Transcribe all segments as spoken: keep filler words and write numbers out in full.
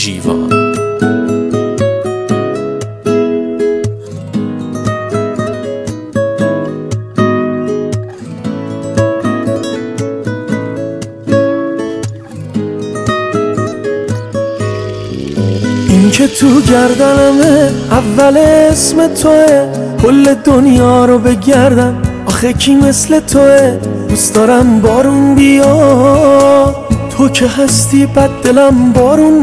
ژیوان. این که تو گردنمه اول اسم توه، کل دنیا رو بگردم آخه کی مثل توه. دوست دارم بارون بیا، تو که هستی بد دلم بارون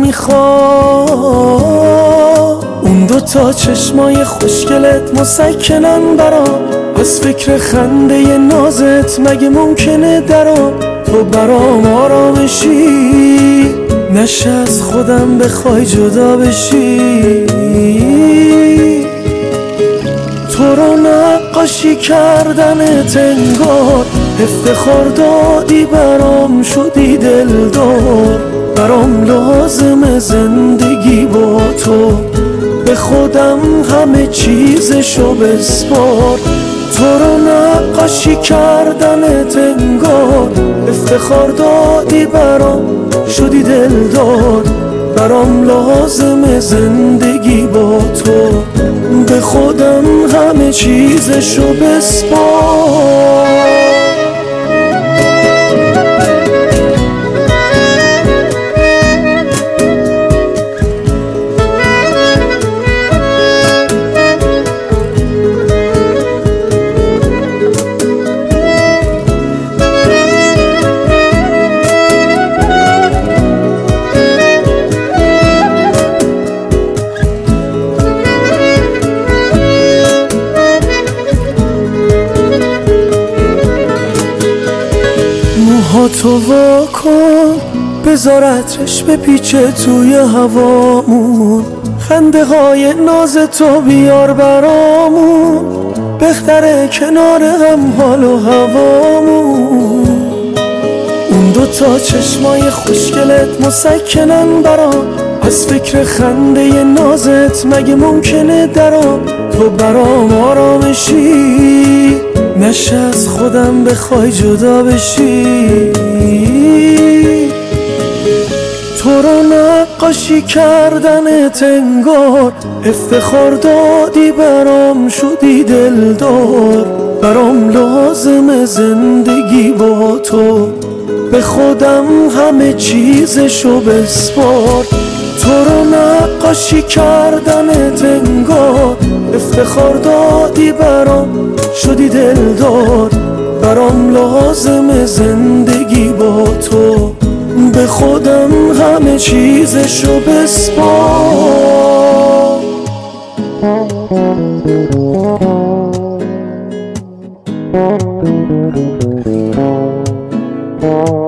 میخواد. اون دو تا چشمای خوشگلت مسکنن برام، از فکر خنده نازت مگه ممکنه درام. تو برام آرامشی، نشه از خودم بخوای جدا بشی. تو رو نقاشی کردنت انگار افتخار دادی برام، شدی دلدار. برام لازم زندگی با تو، به خودم همه چیزشو بسپار. تو رو نقاشی کردنت انگار افتخار دادی برام، شدی دلدار. برام لازم زندگی با تو، به خودم همه چیزشو بسپار. موهاتو وا کن، بذار عطرش بپیچه توی هوامون. خنده های ناز تو بیار برامون، بهتره کنار هم حال و هوامون. اون دو تا چشمای خوشگلت مسکنن برام، از فکر خنده نازت مگه ممکنه درام. تو برام آرامشی، نشه از خودم بخوای جدا بشی. تو رو نقاشی کردنت انگار افتخار دادی برام، شدی دلدار. برام لازم زندگی با تو، به خودم همه چیزشو بسپار. تو رو نقاشی کردنت انگار افتخار دادی برام، شدی دلدار. برام لازم زندگی با تو، به خودم همه چیزشو بسپار.